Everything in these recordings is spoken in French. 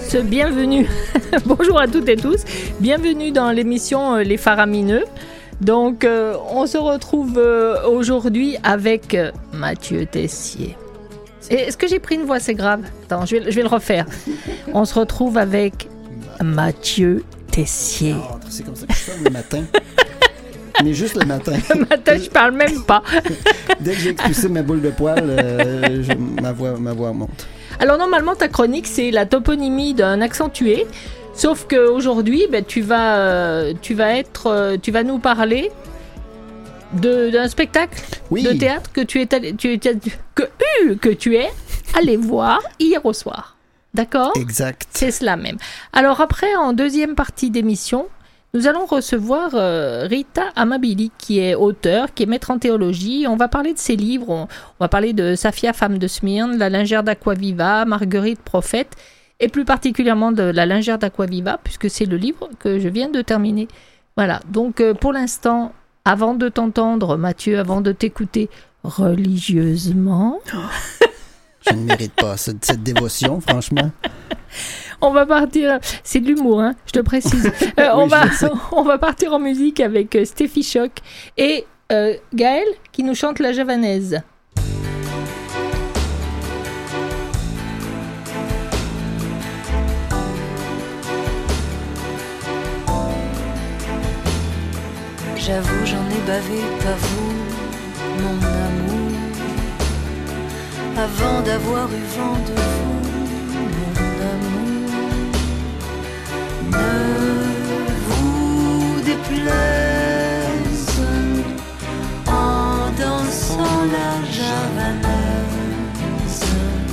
tous, bienvenue. Bonjour à toutes et tous, bienvenue dans l'émission Les Faramineux. Donc, on se retrouve aujourd'hui avec Mathieu Tessier. Est-ce que j'ai pris une voix assez grave? Attends, je vais le refaire. On se retrouve avec Mathieu Tessier. Ah, c'est comme ça que je sonne le matin. Mais juste le matin. Le matin, je parle même pas. Dès que j'ai expulsé ma boule de poil, ma voix monte. Alors normalement, ta chronique, c'est la toponymie d'un accentué. Sauf qu'aujourd'hui, tu vas nous parler d'un spectacle de théâtre que tu es allé voir hier au soir. D'accord ? Exact. C'est cela même. Alors après, en deuxième partie d'émission, nous allons recevoir Rita Amabili, qui est auteure, qui est maître en théologie. On va parler de ses livres. On va parler de Safia, femme de Smyrne, La lingère d'Aquaviva, Marguerite, prophète, et plus particulièrement de La lingère d'Aquaviva, puisque c'est le livre que je viens de terminer. Voilà. Donc, pour l'instant, avant de t'entendre, Mathieu, avant de t'écouter religieusement... Je ne mérite pas cette dévotion, franchement. On va partir, c'est de l'humour, hein, je te précise. On va partir en musique avec Steffi Choc et Gaël qui nous chante la javanaise. J'avoue, j'en ai bavé, pas vous, mon amour, avant d'avoir eu vent de vous. Ne vous déplaise en dansant la javanaise.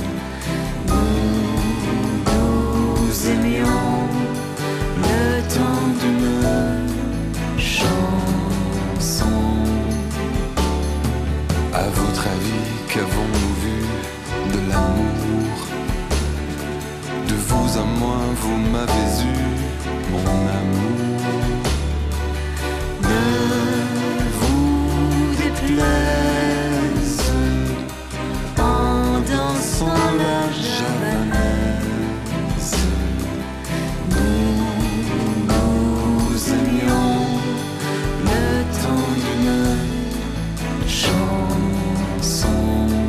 Nous aimions le temps d'une chanson. À votre avis, qu'avons-nous vu de l'amour? De vous à moi, vous m'avez eu, mon amour. Ne vous déplaise en dansant la javanaise. Nous aimions le temps d'une chanson.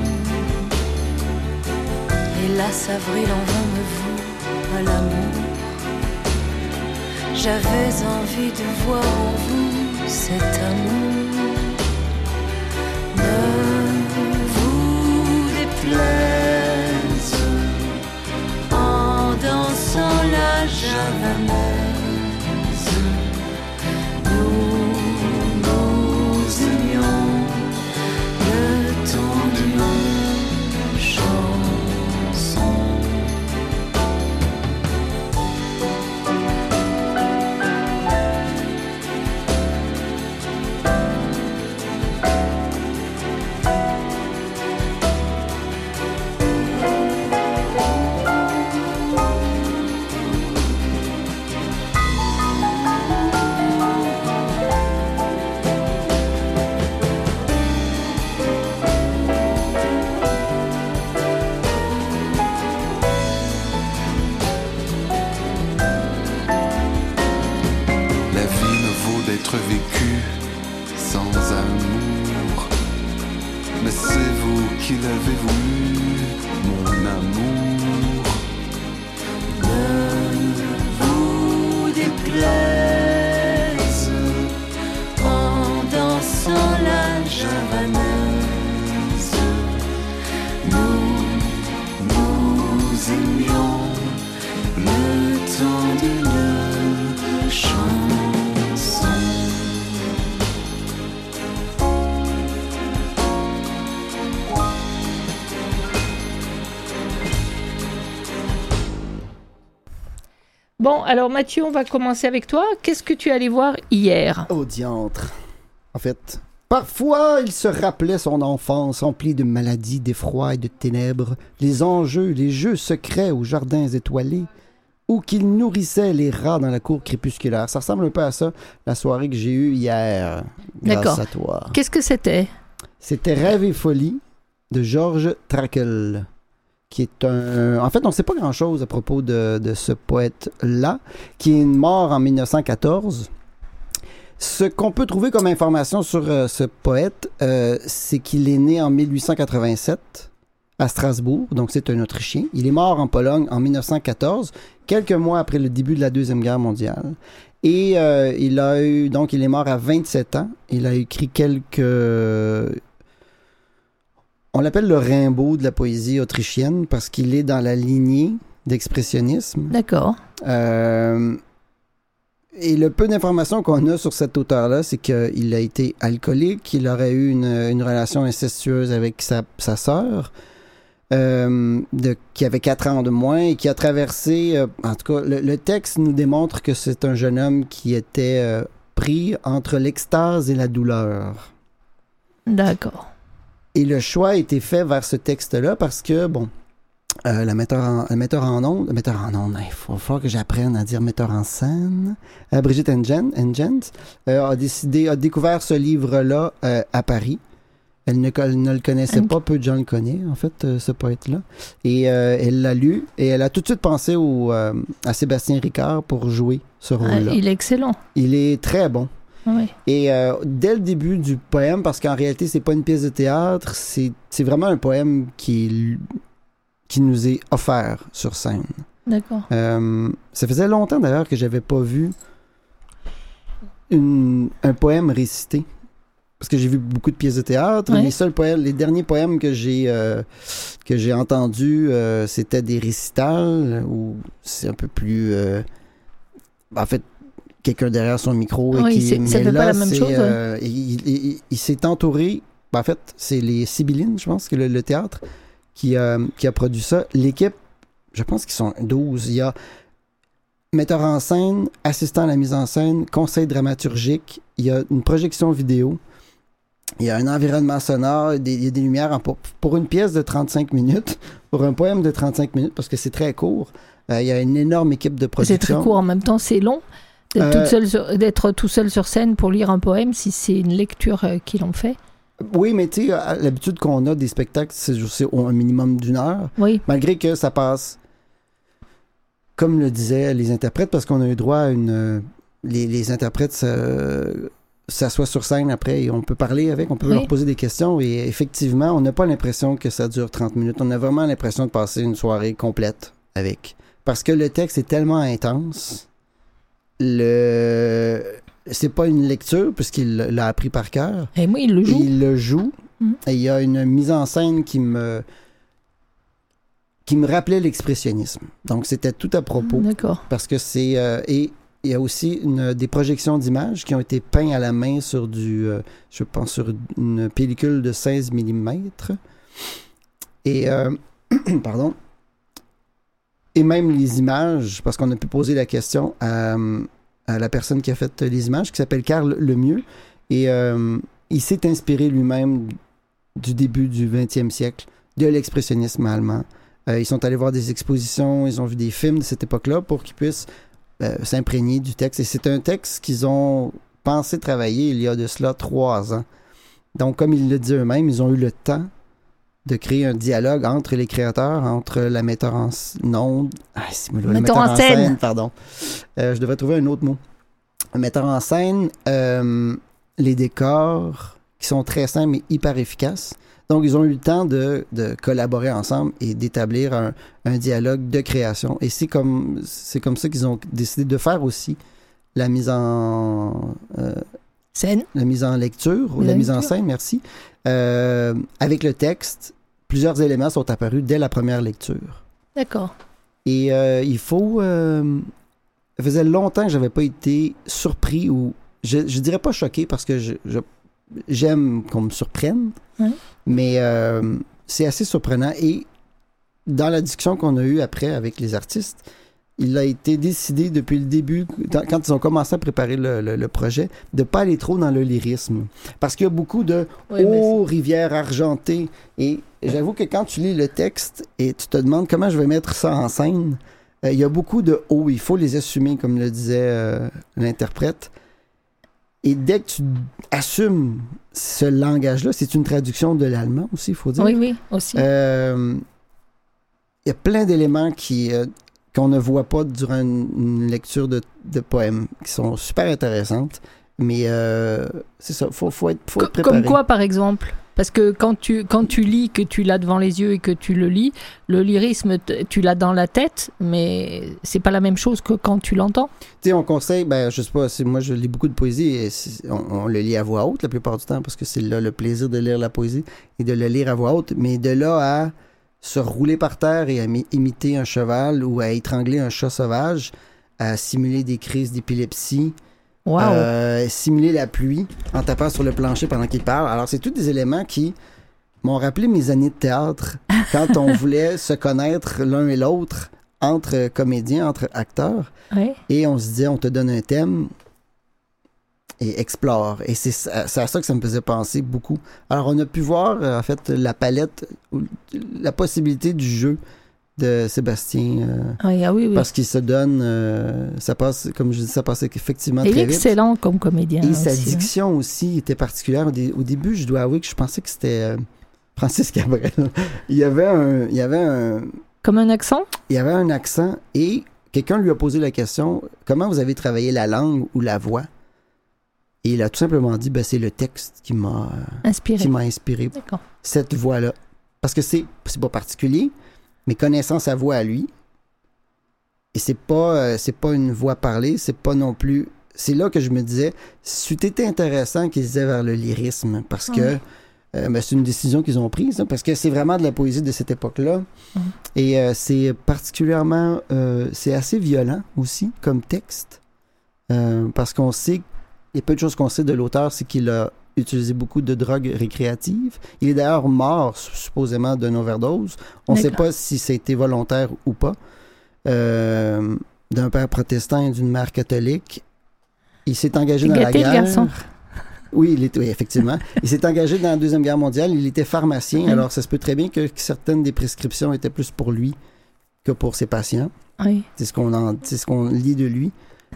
Hélas, avril, en vain me voue à l'amour. J'avais envie de voir en vous cet amour. Ne vous déplaise en dansant la javanaise. Nous aimions le temps d'une chanson. Vécu sans amour, mais c'est vous qui l'avez voulu, mon amour. Ne vous déplaise en dansant la javanaise. Nous aimions le temps d'une chanson. Bon, alors Mathieu, on va commencer avec toi. Qu'est-ce que tu es allé voir hier? Oh diantre. En fait, parfois, il se rappelait son enfance remplie de maladies, d'effroi et de ténèbres, les enjeux, les jeux secrets aux jardins étoilés, ou qu'il nourrissait les rats dans la cour crépusculaire. Ça ressemble un peu à ça, la soirée que j'ai eue hier, grâce à toi. Qu'est-ce que c'était? C'était Rêve et folie de Georges Trakl. qui est un... En fait, on ne sait pas grand-chose à propos de ce poète-là, qui est mort en 1914. Ce qu'on peut trouver comme information sur ce poète, c'est qu'il est né en 1887 à Strasbourg, donc c'est un Autrichien. Il est mort en Pologne en 1914, quelques mois après le début de la Deuxième Guerre mondiale. Et il est mort à 27 ans. Il a écrit quelques... On l'appelle le Rimbaud de la poésie autrichienne parce qu'il est dans la lignée d'expressionnisme. D'accord. Et le peu d'informations qu'on a sur cet auteur-là, c'est qu'il a été alcoolique, qu'il aurait eu une relation incestueuse avec sa sœur, qui avait 4 ans de moins et qui a traversé... en tout cas, le texte nous démontre que c'est un jeune homme qui était pris entre l'extase et la douleur. D'accord. Et le choix a été fait vers ce texte-là parce que, bon, le metteur en ondes, il faut falloir que j'apprenne à dire metteur en scène, Brigitte Engent, a découvert ce livre-là à Paris. Elle ne le connaissait pas, peu de gens le connaissent, en fait, ce poète-là. Et elle l'a lu, et elle a tout de suite pensé à Sébastien Ricard pour jouer ce rôle-là. Il est excellent. Il est très bon. Oui. Et dès le début du poème, parce qu'en réalité, c'est pas une pièce de théâtre, c'est vraiment un poème qui nous est offert sur scène. D'accord. Ça faisait longtemps d'ailleurs que j'avais pas vu un poème récité. Parce que j'ai vu beaucoup de pièces de théâtre. Ouais. Les derniers poèmes que j'ai entendus, c'était des récitals où c'est un peu plus... en fait, quelqu'un derrière son micro. Oui, ça fait pas la même chose. Il s'est entouré... En fait, c'est les Sibyllines, je pense, que le théâtre qui a produit ça. L'équipe, je pense qu'ils sont 12. Il y a metteur en scène, assistant à la mise en scène, conseil dramaturgique, il y a une projection vidéo, il y a un environnement sonore, il y a des lumières. Pour une pièce de 35 minutes, pour un poème de 35 minutes, parce que c'est très court, il y a une énorme équipe de production. C'est très court, en même temps c'est long d'être tout seul sur scène pour lire un poème, si c'est une lecture qu'ils ont fait. Oui, mais tu sais, l'habitude qu'on a des spectacles, c'est un minimum d'1 heure. Oui. Malgré que ça passe, comme le disaient les interprètes, parce qu'on a eu droit à les interprètes s'assoient sur scène après et on peut parler avec, on peut leur poser des questions et effectivement, on n'a pas l'impression que ça dure 30 minutes. On a vraiment l'impression de passer une soirée complète avec. Parce que le texte est tellement intense. C'est pas une lecture puisqu'il l'a appris par cœur. Et moi, il le joue. Il le joue. Et il y a une mise en scène qui me rappelait l'expressionnisme. Donc, c'était tout à propos. D'accord. Parce que c'est... et il y a aussi des projections d'images qui ont été peintes à la main sur je pense, sur une pellicule de 16 mm. Et... pardon. Et même les images, parce qu'on a pu poser la question à la personne qui a fait les images, qui s'appelle Carl Lemieux. Et il s'est inspiré lui-même du début du 20e siècle, de l'expressionnisme allemand. Ils sont allés voir des expositions, ils ont vu des films de cette époque-là pour qu'ils puissent s'imprégner du texte. Et c'est un texte qu'ils ont pensé travailler il y a de cela 3 ans. Donc, comme ils le disent eux-mêmes, ils ont eu le temps de créer un dialogue entre les créateurs, entre la metteur en metteur en scène. Pardon. Je devrais trouver un autre mot. Un metteur en scène, les décors qui sont très simples mais hyper efficaces. Donc, ils ont eu le temps de collaborer ensemble et d'établir un dialogue de création. Et c'est comme ça qu'ils ont décidé de faire aussi la mise en scène. La mise en lecture, ou la mise en scène, merci. Avec le texte, plusieurs éléments sont apparus dès la première lecture. D'accord. Et il faut... ça faisait longtemps que je n'avais pas été surpris ou... Je dirais pas choqué parce que j'aime qu'on me surprenne, mais c'est assez surprenant. Et dans la discussion qu'on a eue après avec les artistes, il a été décidé depuis le début, quand ils ont commencé à préparer le projet, de ne pas aller trop dans le lyrisme. Parce qu'il y a beaucoup de « rivière argentée ». Et j'avoue que quand tu lis le texte et tu te demandes comment je vais mettre ça en scène, il y a beaucoup de « il faut les assumer », comme le disait l'interprète. Et dès que tu assumes ce langage-là, c'est une traduction de l'allemand aussi, il faut dire. Oui, aussi. y a plein d'éléments qu'on ne voit pas durant une lecture de poèmes, qui sont super intéressantes. Mais c'est ça, faut être préparé. Comme quoi, par exemple? Parce que quand tu lis, que tu l'as devant les yeux et que tu le lis, le lyrisme, tu l'as dans la tête, mais c'est pas la même chose que quand tu l'entends. Tu sais, on conseille, je sais pas, moi je lis beaucoup de poésie et on le lit à voix haute la plupart du temps parce que c'est là le plaisir de lire la poésie et de le lire à voix haute. Mais de là à se rouler par terre et à imiter un cheval ou à étrangler un chat sauvage, à simuler des crises d'épilepsie, simuler la pluie en tapant sur le plancher pendant qu'il parle. Alors, c'est tous des éléments qui m'ont rappelé mes années de théâtre quand on voulait se connaître l'un et l'autre entre comédiens, entre acteurs. Ouais. Et on se disait, on te donne un thème et explore. Et c'est à ça que ça me faisait penser beaucoup. Alors, on a pu voir, en fait, la palette, la possibilité du jeu de Sébastien. Oui. Parce qu'il se donne... ça passe, comme je dis, ça passe effectivement très vite. Il est excellent comme comédien. Et sa diction aussi était particulière. Au début, je dois avouer que je pensais que c'était Francis Cabrel. Il y avait un... Comme un accent? Il y avait un accent et quelqu'un lui a posé la question, comment vous avez travaillé la langue ou la voix? Et il a tout simplement dit, c'est le texte qui m'a inspiré D'accord. cette voix-là. Parce que c'est pas particulier, mais connaissant sa voix à lui, et c'est pas une voix parlée, c'est pas non plus... C'est là que je me disais, c'eût été intéressant qu'ils aient vers le lyrisme, parce que c'est une décision qu'ils ont prise, parce que c'est vraiment de la poésie de cette époque-là. Et c'est particulièrement... c'est assez violent aussi, comme texte, parce qu'on sait... Il y a peu de choses qu'on sait de l'auteur, c'est qu'il a utilisé beaucoup de drogues récréatives. Il est d'ailleurs mort, supposément, d'une overdose. On ne sait pas si c'était volontaire ou pas. D'un père protestant et d'une mère catholique. Il s'est engagé dans la guerre. Le garçon. Oui, effectivement. Il s'est engagé dans la Deuxième Guerre mondiale. Il était pharmacien. Alors, ça se peut très bien que certaines des prescriptions étaient plus pour lui que pour ses patients. Oui. C'est ce qu'on lit de lui.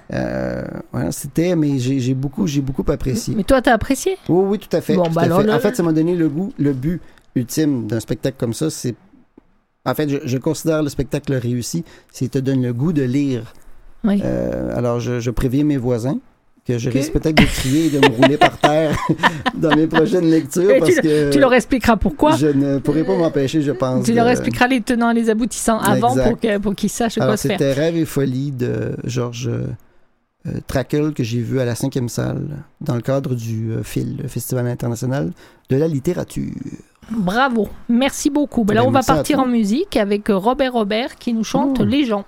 Mais j'ai beaucoup apprécié. Mais toi, t'as apprécié? Oui, tout à fait. Bon, En fait, ça m'a donné le but ultime d'un spectacle comme ça. C'est, en fait, je considère le spectacle réussi. C'est te donne le goût de lire. Oui. Alors, je préviens mes voisins que je risque peut-être de crier et de me rouler par terre dans mes prochaines lectures. Tu leur expliqueras pourquoi. Je ne pourrai pas m'empêcher, je pense. Tu leur expliqueras les tenants et les aboutissants avant pour qu'ils sachent quoi se faire. C'était Rêve et folie de Georges Trakl que j'ai vu à la 5e salle dans le cadre du FIL, le Festival international de la littérature. Bravo, merci beaucoup. Là, on va partir en musique avec Robert qui nous chante Les gens.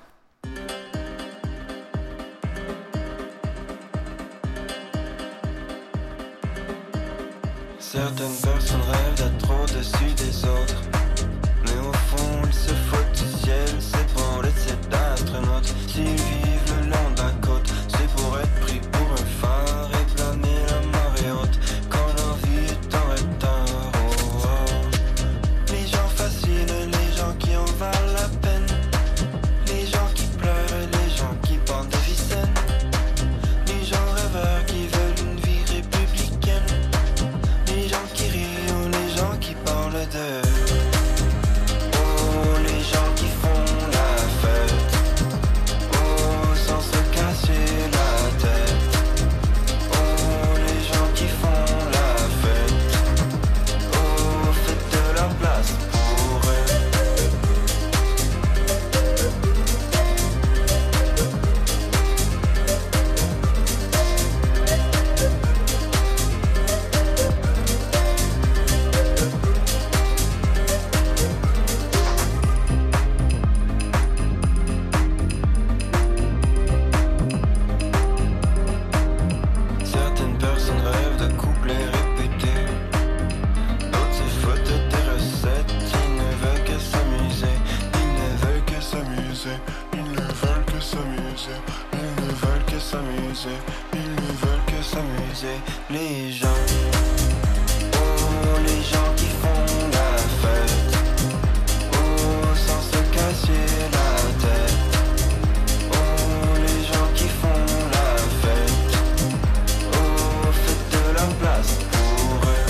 Certaines personnes rêvent d'être au-dessus des autres, mais au fond ils se foutent du ciel. C'est pour les astronautes. S'ils vivent le long de la côte, c'est pour être pris pour un phare et planer la marée haute quand leur vie est en retard. Oh, oh. Les gens faciles, les gens qui en valent la peine, les gens qui pleurent, les gens qui portent des ficelles, les gens rêveurs qui veulent une vie républicaine, les gens qui rient ou les gens qui parlent de... Oh, les gens qui font la fête, oh, sans se casser la tête. Oh, les gens qui font la fête, oh, faites de la place pour eux. Certaines personnes rêvent de couplets répétés, d'autres se foutent des recettes. Ils ne veulent que s'amuser, ils ne veulent que s'amuser, ils ne veulent que s'amuser, ils ne veulent que s'amuser, ils ne veulent que s'amuser. Les gens, oh, les gens qui font la fête, oh, sans se casser la tête. Oh, les gens qui font la fête, oh, faites de la place pour eux.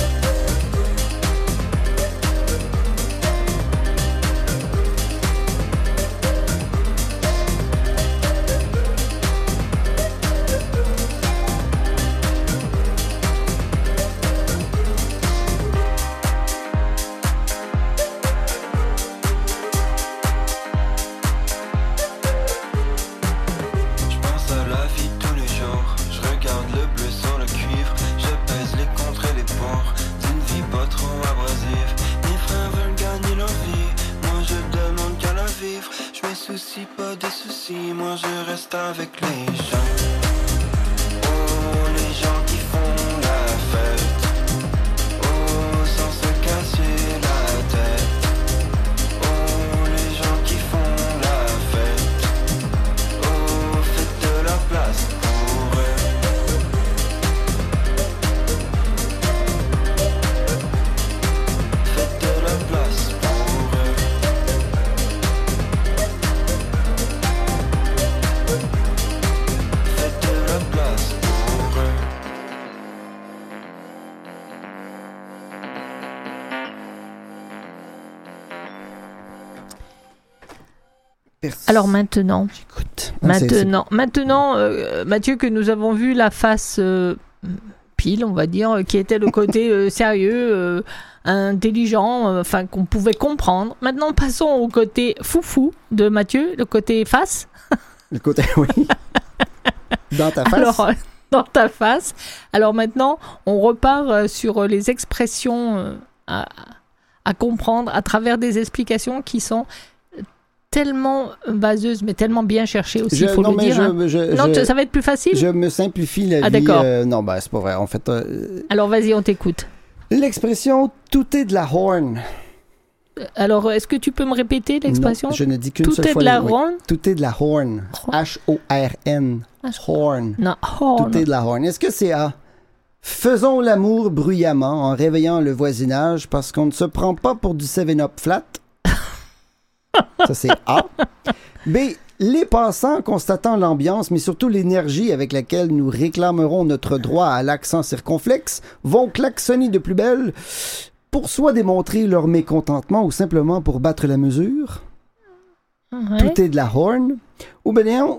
Alors maintenant, J'écoute. maintenant, Mathieu, que nous avons vu la face pile, on va dire, qui était le côté sérieux, intelligent, enfin qu'on pouvait comprendre. Maintenant, passons au côté foufou de Mathieu, le côté face. Le côté, oui. Dans ta face. Alors, dans ta face. Alors maintenant, on repart sur les expressions à comprendre à travers des explications qui sont tellement vaseuses, mais tellement bien cherchées aussi, il faut le dire. Non, ça va être plus facile? Je me simplifie la vie. D'accord. Non, ben, c'est pas vrai. En fait, Alors, vas-y, on t'écoute. l'expression « tout est de la horn ». Alors, est-ce que tu peux me répéter l'expression? Non, je ne dis qu'une Tout seule est fois. de la oui. horn? Tout est de la horn. H-O-R-N. Horn. Non, horn. Tout est de la horn. Est-ce que c'est A? Faisons l'amour bruyamment en réveillant le voisinage parce qu'on ne se prend pas pour du 7-Up flat. Ça, c'est A. B. Les passants, constatant l'ambiance, mais surtout l'énergie avec laquelle nous réclamerons notre droit à l'accent circonflexe, vont klaxonner de plus belle pour soit démontrer leur mécontentement ou simplement pour battre la mesure. Ouais. Tout est de la horn. Ou bien,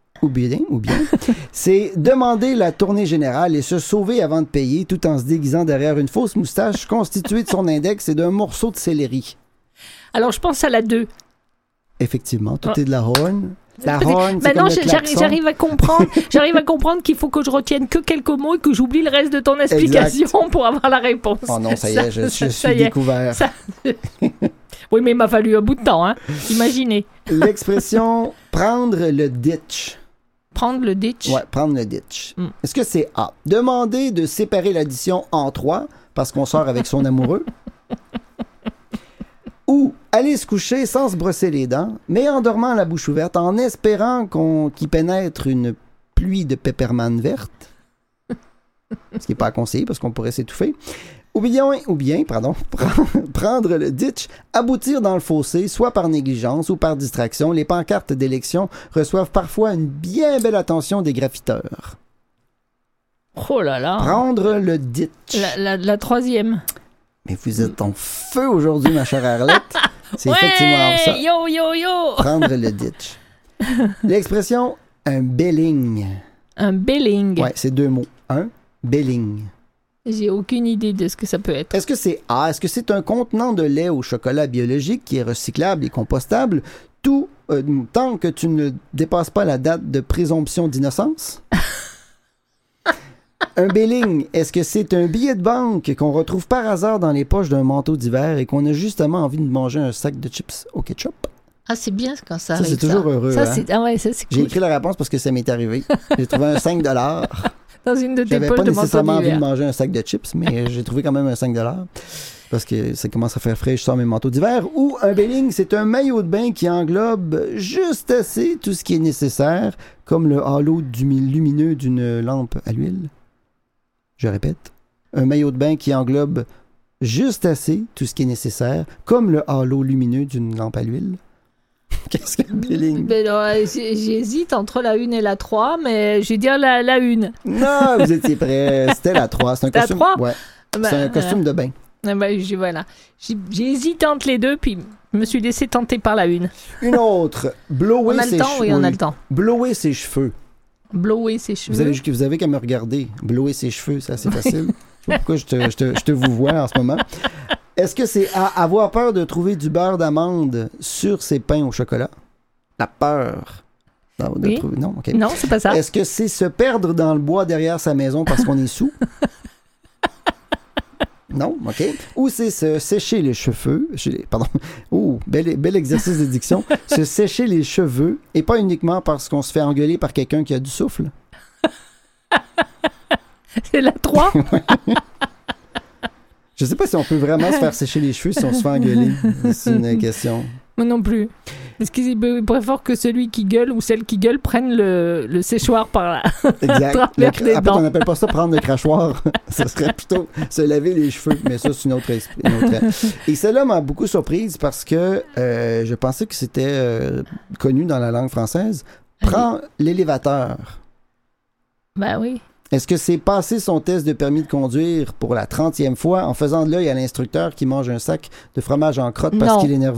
c'est demander la tournée générale et se sauver avant de payer tout en se déguisant derrière une fausse moustache constituée de son index et d'un morceau de céleri. Alors, je pense à la 2. Effectivement, tout est de la horn. La horn, c'est Maintenant, comme le klaxon. j'arrive à comprendre qu'il faut que je retienne que quelques mots et que j'oublie le reste de ton explication pour avoir la réponse. Oh non, ça y est, je ça suis y est. découvert. Oui, mais il m'a fallu un bout de temps, hein. Imaginez. L'expression « prendre le ditch ». Prendre le ditch. Ouais, prendre le ditch. Mm. Est-ce que c'est A? Demander de séparer l'addition en 3 parce qu'on sort avec son amoureux. Ou aller se coucher sans se brosser les dents, mais en dormant la bouche ouverte, en espérant qu'il pénètre une pluie de peppermint verte. Ce qui n'est pas à conseiller parce qu'on pourrait s'étouffer. Ou bien, prendre le ditch, aboutir dans le fossé, soit par négligence ou par distraction. Les pancartes d'élection reçoivent parfois une bien belle attention des graffiteurs. Oh là là. Prendre le ditch. La troisième. Mais vous êtes en feu aujourd'hui, ma chère Arlette. C'est Ouais, effectivement ça. yo, yo, yo. Prendre le ditch. L'expression « un belling Un belling. ». Ouais, c'est 2 mots. Un belling. J'ai aucune idée de ce que ça peut être. Est-ce que c'est A? Est-ce que c'est un contenant de lait au chocolat biologique qui est recyclable et compostable tant que tu ne dépasses pas la date de présomption d'innocence? Un belling, est-ce que c'est un billet de banque qu'on retrouve par hasard dans les poches d'un manteau d'hiver et qu'on a justement envie de manger un sac de chips au ketchup? Ah, c'est bien quand ça Ça, arrive. c'est toujours heureux. Ça, hein? c'est... Ah ouais, ça, c'est J'ai cool. écrit la réponse parce que ça m'est arrivé. J'ai trouvé un 5 Dans une de tes J'avais poches pas de manteau nécessairement envie de d'hiver. manger un sac de chips, mais j'ai trouvé quand même un 5 parce que ça commence à faire frais, je sors mes manteaux d'hiver. Ou un belling, c'est un maillot de bain qui englobe juste assez tout ce qui est nécessaire, comme le halo lumineux d'une lampe à l'huile. Je répète, un maillot de bain qui englobe juste assez tout ce qui est nécessaire, comme le halo lumineux d'une lampe à l'huile. Qu'est-ce qu'un belling? Ben non, j'hésite entre la 1 et la 3, mais je vais dire la 1. Non, vous étiez prêts. C'était la 3. C'est un C'était la costume. 3? Ouais. C'est un costume de bain. Voilà. J'ai hésité entre les deux, puis je me suis laissé tenter par la 1. Une autre. Blower On a ses le temps? cheveux. Oui, on a le temps. Blower ses cheveux. Blower ses cheveux. Vous avez qu'à me regarder. Blower ses cheveux, c'est assez facile. Je sais pas pourquoi je te vous vois en ce moment. Est-ce que c'est à avoir peur de trouver du beurre d'amande sur ses pains au chocolat? La peur. Non, de Oui. trouver... Non, OK. Non, c'est pas ça. Est-ce que c'est se perdre dans le bois derrière sa maison parce qu'on est sous? Non, OK. Ou c'est se sécher les cheveux. Pardon. Oh, bel exercice de diction. Se sécher les cheveux, et pas uniquement parce qu'on se fait engueuler par quelqu'un qui a du souffle. C'est la 3. Je sais pas si on peut vraiment se faire sécher les cheveux si on se fait engueuler. C'est une question. Moi non plus. Est-ce qu'il préfère que celui qui gueule ou celle qui gueule prenne le séchoir par là? Exact. Travers les Après, dents. on n'appelle pas ça prendre le crachoir. Ce serait plutôt se laver les cheveux. Mais ça, c'est une autre. Et celle-là m'a beaucoup surprise parce que je pensais que c'était connu dans la langue française. Prends l'élévateur. Ben oui. Est-ce que c'est passer son test de permis de conduire pour la 30e fois en faisant de l'œil à l'instructeur qui mange un sac de fromage en crotte parce Non. qu'il est nerveux?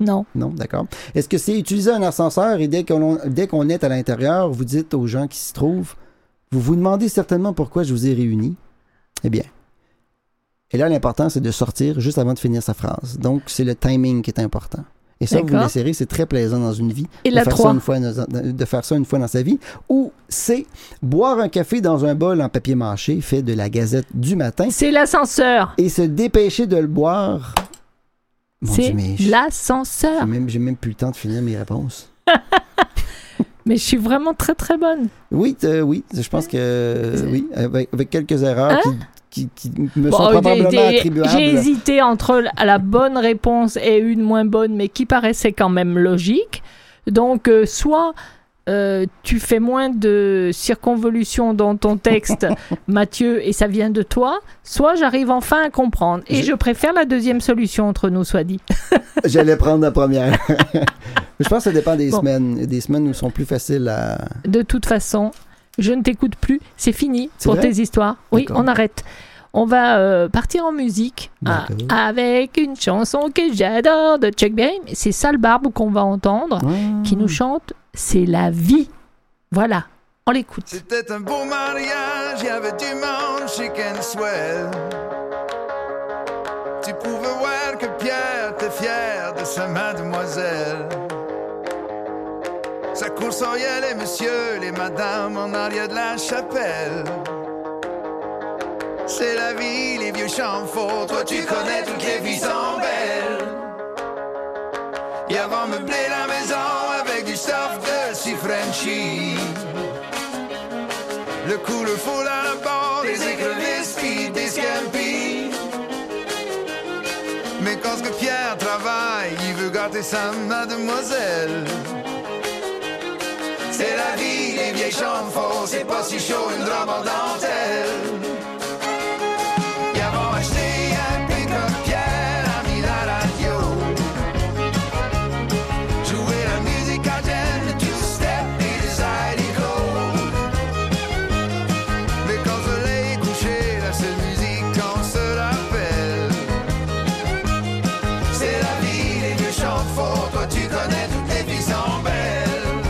Non. Non, d'accord. Est-ce que c'est utiliser un ascenseur et dès qu'on est à l'intérieur, vous dites aux gens qui s'y trouvent, vous vous demandez certainement pourquoi je vous ai réunis? Eh bien. Et là, l'important, c'est de sortir juste avant de finir sa phrase. Donc, c'est le timing qui est important. Et ça, vous l'essayerez, c'est très plaisant dans une vie. Et la 3. De faire ça une fois dans sa vie. Ou c'est boire un café dans un bol en papier mâché fait de la Gazette du matin. C'est l'ascenseur. Et se dépêcher de le boire. C'est l'ascenseur. J'ai même plus le temps de finir mes réponses. Mais je suis vraiment très, très bonne. Oui, je pense que oui, avec quelques erreurs qui me sont probablement attribuables. J'ai hésité entre la bonne réponse et une moins bonne, mais qui paraissait quand même logique. Donc, soit tu fais moins de circonvolutions dans ton texte, Mathieu, et ça vient de toi, soit j'arrive enfin à comprendre. Et je préfère la deuxième solution entre nous, soit dit. J'allais prendre la première. Je pense que ça dépend des semaines. Il y a des semaines où ils sont plus faciles à... De toute façon, je ne t'écoute plus. C'est fini pour tes histoires. Oui, on arrête. On va partir en musique avec une chanson que j'adore de Chuck Berry. C'est Sal Barbe qu'on va entendre, qui nous chante « C'est la vie ». Voilà, on l'écoute. C'était un beau mariage, il y avait du monde, chic and swell. Tu pouvais voir que Pierre était fier de sa mademoiselle. Ça coursoyait les messieurs, les madames en arrière de la chapelle. C'est la vie, les vieux chants faux, toi tu connais toutes les vies sont belles. Et avant meubler la maison avec du stuff de si Frenchy. Le coup, le foule à la bord, des écrevisses pis des scampi. Mais quand ce que Pierre travaille, il veut gâter sa mademoiselle. C'est la vie, les vieilles chambres faux, c'est pas si chaud une robe en dentelle. Ils avons acheté un pick-up, Pierre a mis la radio. Jouer la musique à Jen, le two-step et les zydeco. Mais quand le soleil est couché, la seule musique qu'on se rappelle, c'est la vie, les vieux chants faux, toi tu connais toutes les filles sont belles.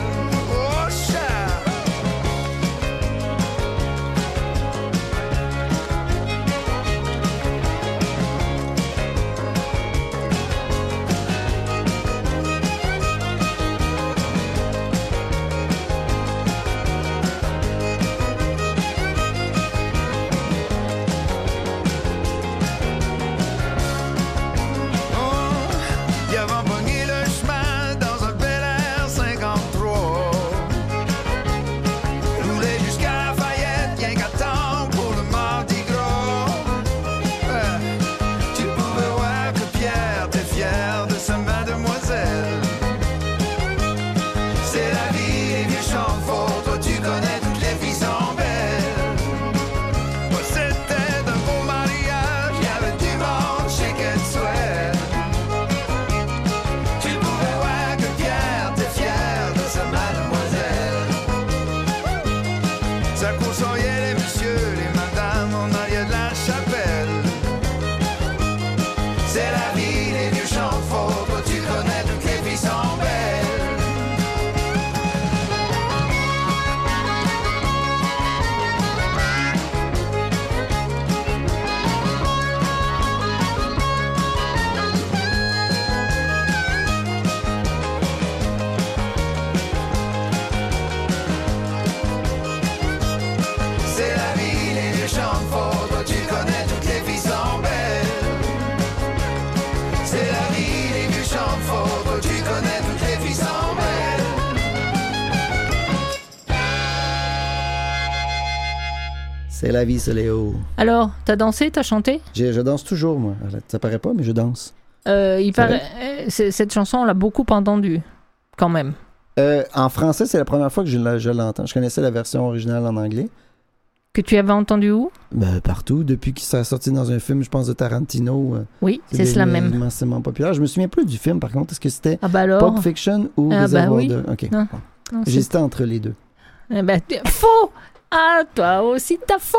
C'est la vie, c'est Léo. Alors, t'as dansé, t'as chanté? Je danse toujours, moi. Ça paraît pas, mais je danse. Il paraît... Cette chanson, on l'a beaucoup entendue, quand même. En français, c'est la première fois que je l'entends. Je connaissais la version originale en anglais. Que tu avais entendu où? Partout, depuis qu'il s'est sorti dans un film, je pense, de Tarantino. Oui, c'est cela même. Immensément populaire. Je me souviens plus du film, par contre. Est-ce que c'était Pulp Fiction ou oui. OK. Non, j'hésitais entre les deux. Faux! Ah, toi aussi, t'as faux!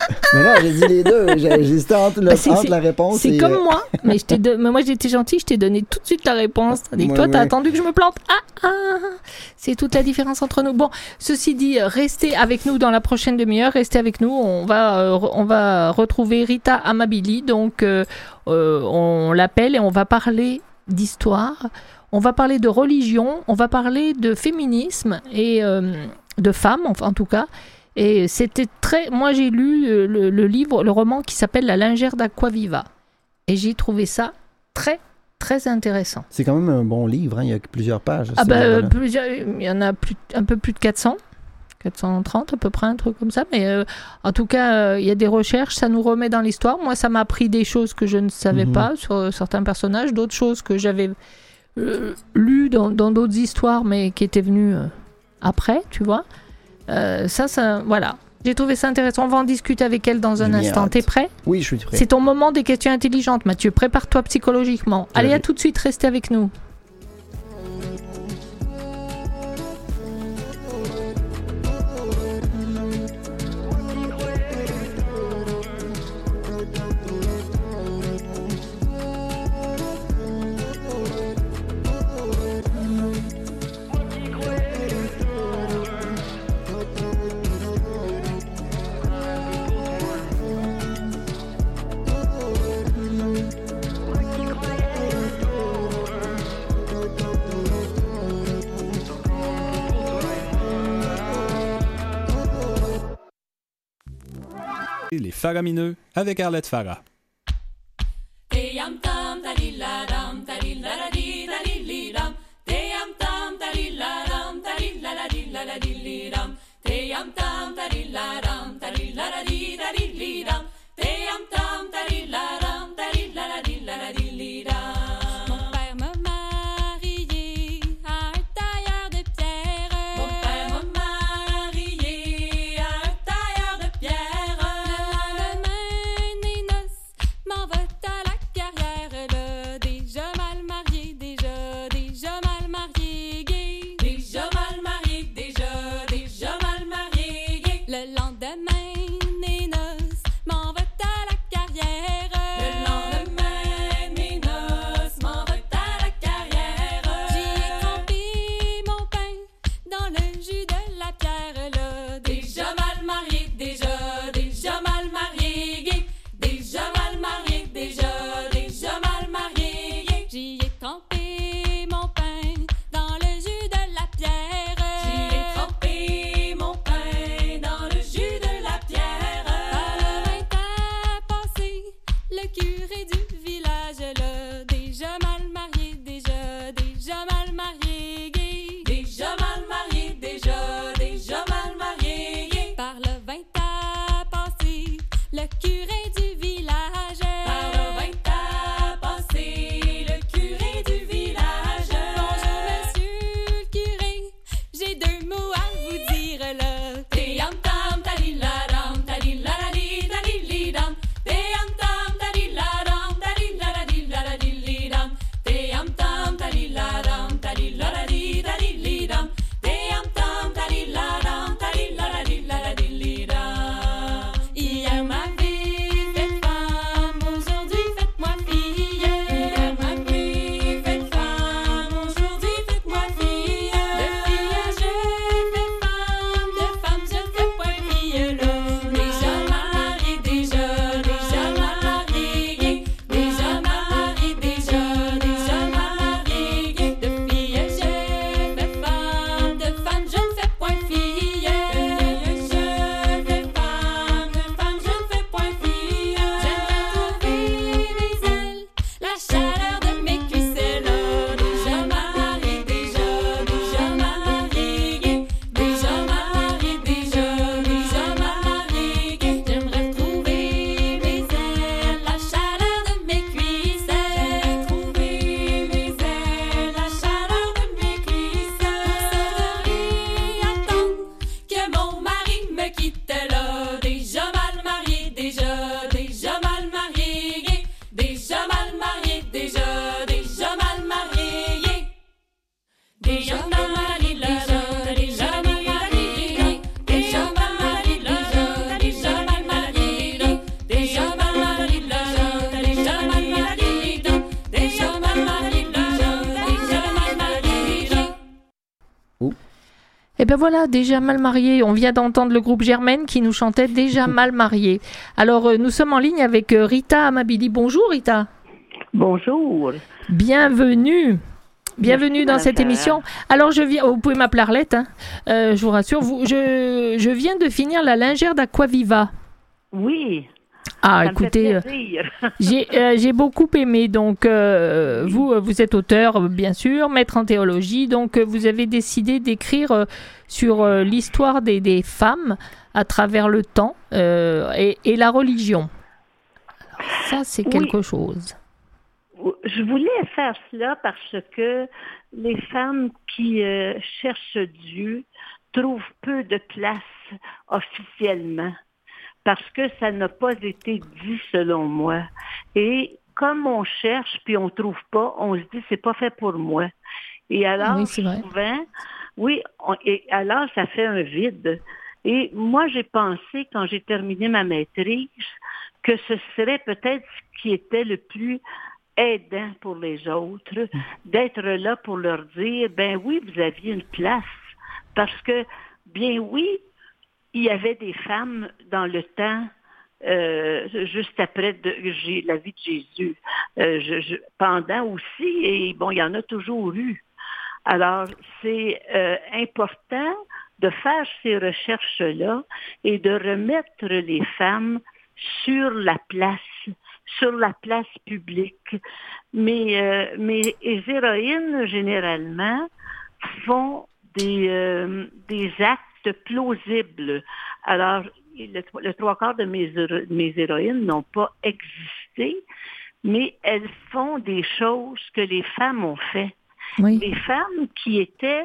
Mais non, j'ai dit les deux. J'ai hésité entre la réponse c'est et... comme moi, mais moi j'ai été gentille, je t'ai donné tout de suite la réponse. Tandis que toi, t'as attendu que je me plante. C'est toute la différence entre nous. Bon, ceci dit, restez avec nous dans la prochaine demi-heure. Restez avec nous. On va retrouver Rita Amabili. Donc, on l'appelle et on va parler d'histoire. On va parler de religion. On va parler de féminisme et de femmes, enfin, en tout cas. Et c'était très... Moi, j'ai lu le roman qui s'appelle La lingère d'Acquaviva. Et j'ai trouvé ça très, très intéressant. C'est quand même un bon livre, hein? Il y a plusieurs pages. Il y en a un peu plus de 400. 430 à peu près, un truc comme ça. Mais en tout cas, il y a des recherches, ça nous remet dans l'histoire. Moi, ça m'a appris des choses que je ne savais pas sur certains personnages, d'autres choses que j'avais lues dans d'autres histoires, mais qui étaient venues après, tu vois. Voilà. J'ai trouvé ça intéressant. On va en discuter avec elle dans un instant. T'es prêt? Oui, je suis prêt. C'est ton moment des questions intelligentes, Mathieu. Prépare-toi psychologiquement. Allez, à tout de suite. Restez avec nous. Les Faramineux avec Arlette Farah. Et ben voilà, déjà mal marié. On vient d'entendre le groupe Germaine qui nous chantait déjà mal marié. Alors, nous sommes en ligne avec Rita Amabili. Bonjour Rita. Bonjour. Bienvenue. Bienvenue dans Madame cette Sarah. émission. Alors, vous pouvez m'appeler Arlette, hein. Je vous rassure. Je viens de finir la lingère d'Aquaviva. Oui. Ah, Ça écoutez, me fait plaisir. j'ai beaucoup aimé. Donc, vous êtes auteur, bien sûr, maître en théologie. Donc, vous avez décidé d'écrire sur l'histoire des femmes à travers le temps et la religion. Alors, ça, c'est quelque chose. Je voulais faire cela parce que les femmes qui cherchent Dieu trouvent peu de place officiellement, parce que ça n'a pas été dit selon moi. Et comme on cherche puis on trouve pas, on se dit c'est pas fait pour moi. Et alors Oui, c'est vrai. souvent, et alors ça fait un vide. Et moi j'ai pensé quand j'ai terminé ma maîtrise que ce serait peut-être ce qui était le plus aidant pour les autres, d'être là pour leur dire, ben oui, vous aviez une place. Parce que, bien oui, il y avait des femmes dans le temps, juste après la vie de Jésus, pendant aussi, et bon, il y en a toujours eu. Alors, c'est important de faire ces recherches-là et de remettre les femmes sur la place publique. Mais mes héroïnes, généralement, font des actes plausibles. Alors, le trois quarts de mes héroïnes n'ont pas existé, mais elles font des choses que les femmes ont fait. Oui. Les femmes qui étaient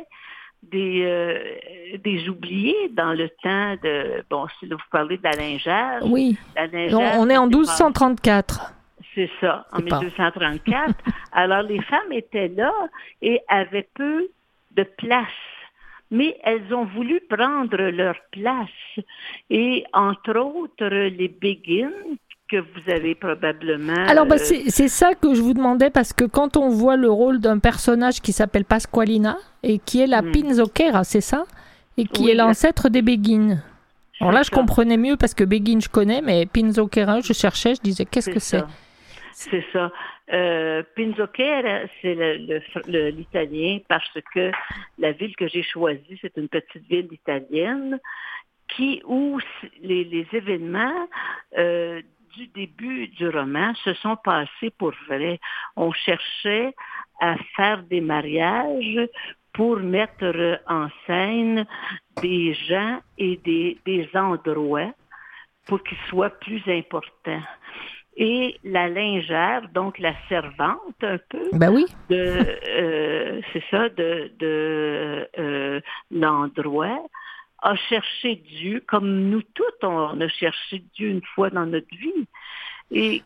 des oubliés dans le temps de... Bon, si vous parlez de la lingère... Oui, la lingère, on est en c'était 1234. C'est ça, en 1234. Alors, les femmes étaient là et avaient peu de place. Mais elles ont voulu prendre leur place. Et, entre autres, les Béguines, que vous avez probablement... Alors, c'est ça que je vous demandais, parce que quand on voit le rôle d'un personnage qui s'appelle Pasqualina, et qui est la Pinzoquera, c'est ça? Et qui est l'ancêtre des Béguines. Alors là, je comprenais mieux, parce que Béguine, je connais, mais Pinzoquera, je cherchais, je disais, qu'est-ce que c'est? C'est ça. Pinzoquera, c'est l'italien, parce que la ville que j'ai choisie, c'est une petite ville italienne, où les événements... du début du roman se sont passés pour vrai. On cherchait à faire des mariages pour mettre en scène des gens et des endroits pour qu'ils soient plus importants. Et la lingère, donc la servante un peu, ben oui. c'est ça, de l'endroit, a cherché Dieu, comme nous toutes, on a cherché Dieu une fois dans notre vie. Et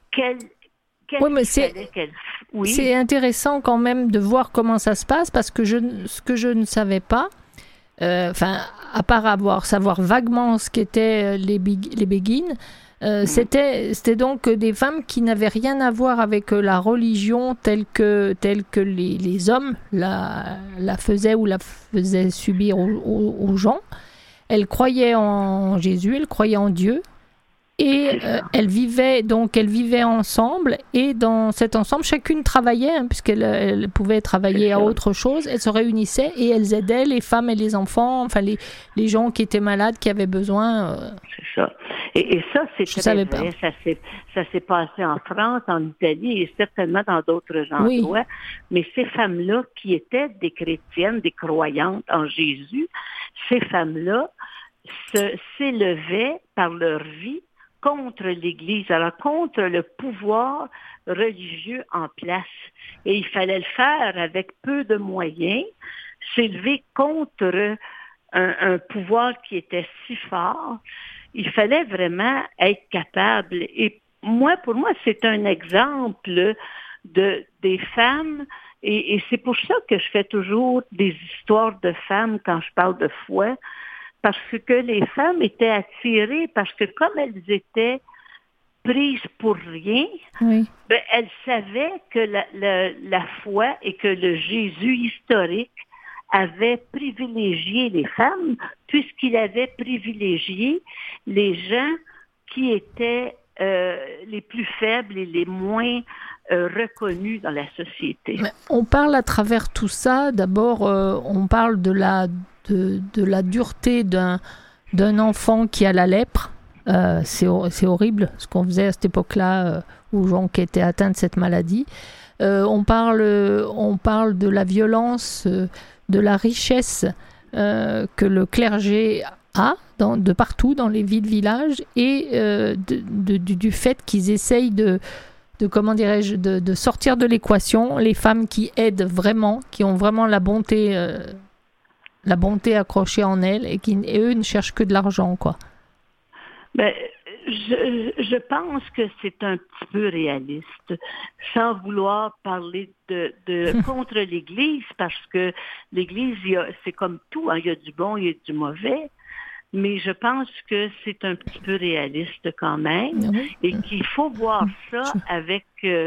c'est intéressant quand même de voir comment ça se passe, parce que ce que je ne savais pas, à part savoir vaguement ce qu'étaient les Béguines, c'était donc des femmes qui n'avaient rien à voir avec la religion telle que les hommes la faisaient ou la faisaient subir aux gens. Elles croyaient en Jésus, elles croyaient en Dieu, et elles vivaient ensemble, et dans cet ensemble, chacune travaillait, puisqu'elle pouvait travailler à autre chose. Elles se réunissaient et elles aidaient les femmes et les enfants, enfin les gens qui étaient malades, qui avaient besoin. C'est ça. Et ça, c'est très vrai. Ça s'est passé en France, en Italie et certainement dans d'autres endroits. Oui. Mais ces femmes-là, qui étaient des chrétiennes, des croyantes en Jésus, ces femmes-là s'élevaient par leur vie contre l'Église, alors contre le pouvoir religieux en place. Et il fallait le faire avec peu de moyens, s'élever contre un pouvoir qui était si fort. Il fallait vraiment être capable. Et pour moi, c'est un exemple des femmes, et c'est pour ça que je fais toujours des histoires de femmes quand je parle de foi, parce que les femmes étaient attirées, parce que comme elles étaient prises pour rien, elles savaient que la foi et que le Jésus historique avait privilégié les femmes, puisqu'il avait privilégié les gens qui étaient les plus faibles et les moins reconnus dans la société. Mais on parle à travers tout ça, d'abord, on parle de la dureté d'un enfant qui a la lèpre. C'est horrible ce qu'on faisait à cette époque-là aux gens qui étaient atteints de cette maladie. On parle de la violence, de la richesse que le clergé a de partout dans les villes, villages, et du fait qu'ils essayent de sortir de l'équation les femmes qui aident vraiment, qui ont vraiment la bonté accrochée en elles, et eux ne cherchent que de l'argent, quoi. Ben, je pense que c'est un petit peu réaliste, sans vouloir parler de contre l'Église, parce que l'Église, c'est comme tout, hein, il y a du bon, il y a du mauvais, mais je pense que c'est un petit peu réaliste quand même, et qu'il faut voir ça avec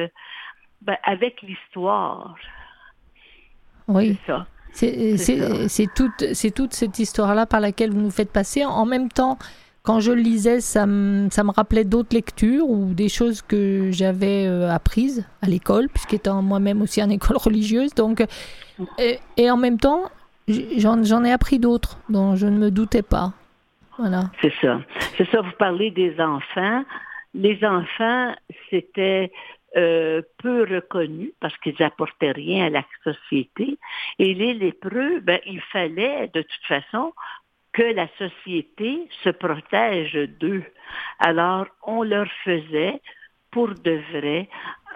l'histoire. Oui. C'est ça. C'est toute cette histoire-là par laquelle vous nous faites passer. En même temps, quand je le lisais, ça me rappelait d'autres lectures ou des choses que j'avais apprises à l'école, puisqu'étant moi-même aussi en école religieuse. Donc, et en même temps, j'en ai appris d'autres dont je ne me doutais pas. Voilà. C'est ça. Vous parlez des enfants. Les enfants, c'était peu reconnus parce qu'ils n'apportaient rien à la société. Et les lépreux, il fallait de toute façon que la société se protège d'eux. Alors, on leur faisait, pour de vrai,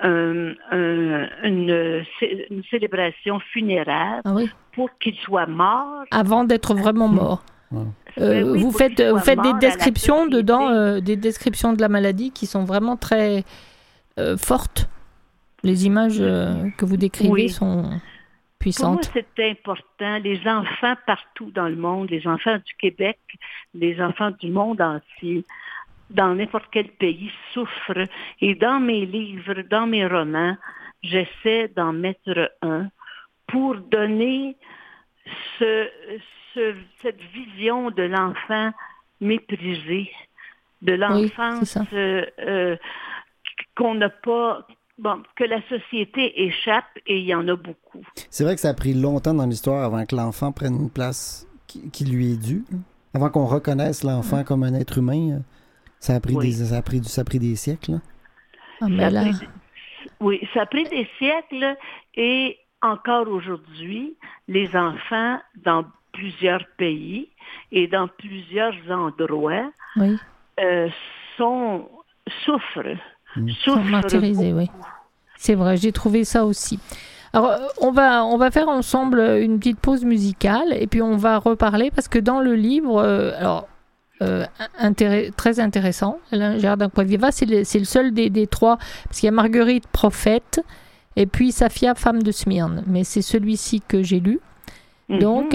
une célébration funéraire pour qu'ils soient morts. Avant d'être vraiment morts. Vous faites des descriptions dedans, des descriptions de la maladie qui sont vraiment très fortes. Les images que vous décrivez sont puissantes. Pour moi, c'est important. Les enfants partout dans le monde, les enfants du Québec, les enfants du monde entier, dans n'importe quel pays, souffrent. Et dans mes livres, dans mes romans, j'essaie d'en mettre un pour donner cette vision de l'enfant méprisé, de l'enfance qu'on n'a pas... Bon, que la société échappe, et il y en a beaucoup. C'est vrai que ça a pris longtemps dans l'histoire avant que l'enfant prenne une place qui lui est due. Avant qu'on reconnaisse l'enfant comme un être humain, ça a pris des siècles. Ça a pris des siècles, et encore aujourd'hui, les enfants dans plusieurs pays et dans plusieurs endroits souffrent. Sont martyrisés, oui. C'est vrai, j'ai trouvé ça aussi. Alors, on va faire ensemble une petite pause musicale, et puis on va reparler, parce que dans le livre, très intéressant, Alain Gérard d'Acquaviva, c'est le seul des trois, parce qu'il y a Marguerite, prophète, et puis Safia, femme de Smyrne, mais c'est celui-ci que j'ai lu, donc,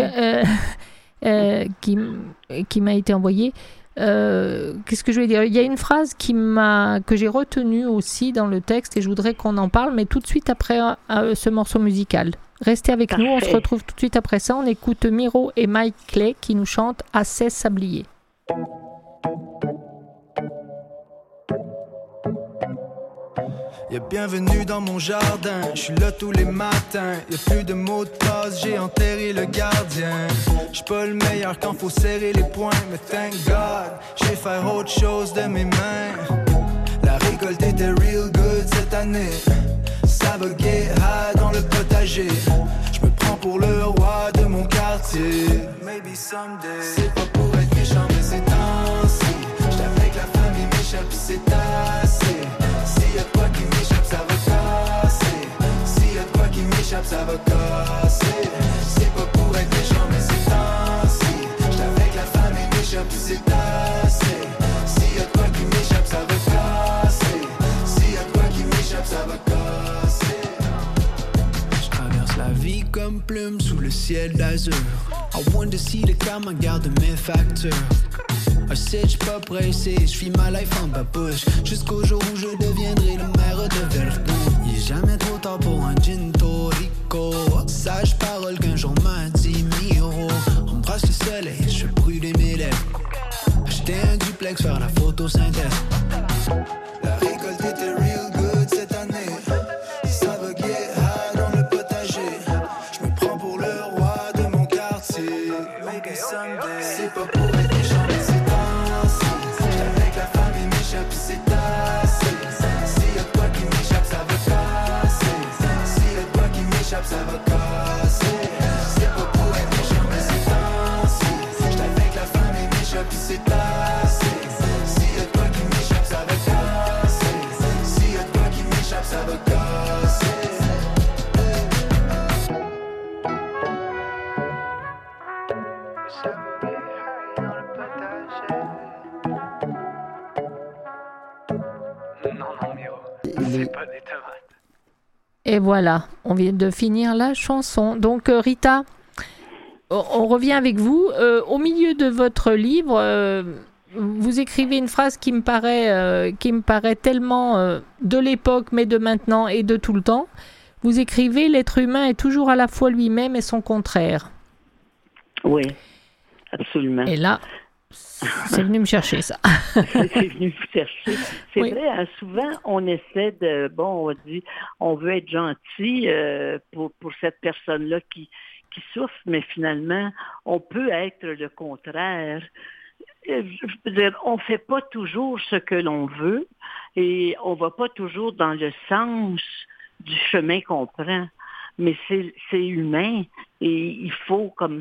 qui m'a été envoyé. Qu'est-ce que je vais dire? Il y a une phrase que j'ai retenue aussi dans le texte, et je voudrais qu'on en parle, mais tout de suite après ce morceau musical. Restez avec nous, on se retrouve tout de suite après ça. On écoute Miro et Mike Clay qui nous chantent « Assez sablier ». Bienvenue dans mon jardin, je suis là tous les matins. Y'a plus de mots de passe, j'ai enterré le gardien. J'suis pas le meilleur quand faut serrer les poings, mais thank God, j'ai fait autre chose de mes mains. La récolte était real good cette année. Ça va get high dans le potager. J'me prends pour le roi de mon quartier. Maybe someday. C'est pas pour être méchant, mais c'est temps-ci. J'étais avec la famille, m'échappe, c'est assez. S'il y a de quoi qui m'échappe, ça va casser. S'il y a de quoi qui m'échappe, ça va casser. C'est pas pour être méchant, mais c'est temps-ci. J'étais avec la famille, m'échappe, c'est assez. S'il y a de quoi qui m'échappe, ça va casser. S'il y a de quoi qui m'échappe, ça va casser. Je traverse la vie comme plume sous le ciel d'azur. I wonder si le karma garde mes factures. Un sitch pas pressé, je vis ma life en babouche. Jusqu'au jour où je deviendrai le maire de Verdun. Il est jamais trop tard pour un gin Torico. Sage parole qu'un jour m'a dit Miro. Embrasse le soleil, je brûler mes lèvres. Acheter un duplex, faire la photosynthèse. La récolte était real good cette année. Ça va get high dans le potager. Je me prends pour le roi de mon quartier. Maybe someday. C'est pas pour être méchant, mais c'est assez. J'étais avec la famille, m'échappe, c'est assez. S'il y a de quoi qui m'échappe, ça va casser. S'il y a de quoi qui m'échappe, ça va casser. C'est pas pour être méchant, mais c'est assez. J'étais avec la famille, m'échappe, c'est assez. S'il y a de quoi qui m'échappe, ça va casser. S'il y a de quoi qui m'échappe, ça va casser. Et voilà, on vient de finir la chanson. Donc Rita, on revient avec vous. Au milieu de votre livre, vous écrivez une phrase qui me paraît tellement de l'époque, mais de maintenant et de tout le temps. Vous écrivez « L'être humain est toujours à la fois lui-même et son contraire ». Oui, absolument. Et là, c'est venu me chercher, ça. C'est venu me chercher. C'est Oui. vrai, hein, souvent, on essaie de... Bon, on dit, on veut être gentil pour cette personne-là qui souffre, mais finalement, on peut être le contraire. Je veux dire, on ne fait pas toujours ce que l'on veut et on ne va pas toujours dans le sens du chemin qu'on prend. Mais c'est humain et il faut comme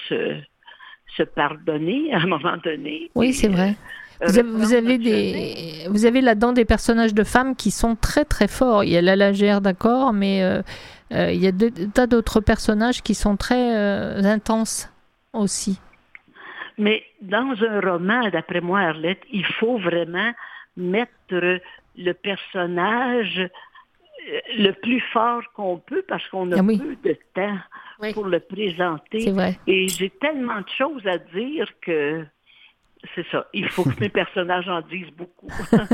se pardonner à un moment donné. Oui, c'est vrai. Vous avez là-dedans des personnages de femmes qui sont très très forts. Il y a la Lagère, d'accord, mais il y a des tas d'autres personnages qui sont très intenses aussi. Mais dans un roman, d'après moi, Arlette, il faut vraiment mettre le personnage le plus fort qu'on peut parce qu'on a peu de temps pour le présenter. C'est vrai. Et j'ai tellement de choses à dire que c'est ça. Il faut que mes personnages en disent beaucoup.